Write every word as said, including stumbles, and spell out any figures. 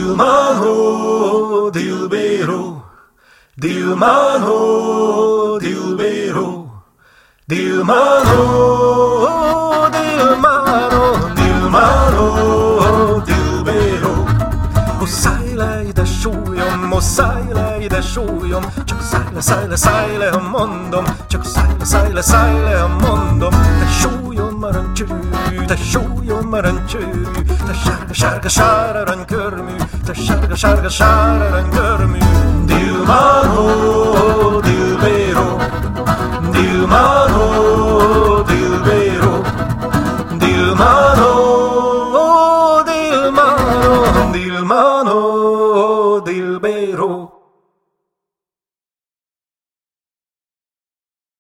Dilmano, Dilbero, Dilmano, Dilbero, Dilmano, Dilmano, Dilmano, Dilbero. Muszáj ide súlyom, muszáj ide súlyom, csak szállj le, szállj le, szállj le, mondom, csak szállj le, szállj le, szállj le, mondom. Te súlyom aranycsőrű, te súlyom aranycsőrű, te sárga, sárga, sár aranykörmű, te sárga, sárga, sár aranykörmű. Dilmano,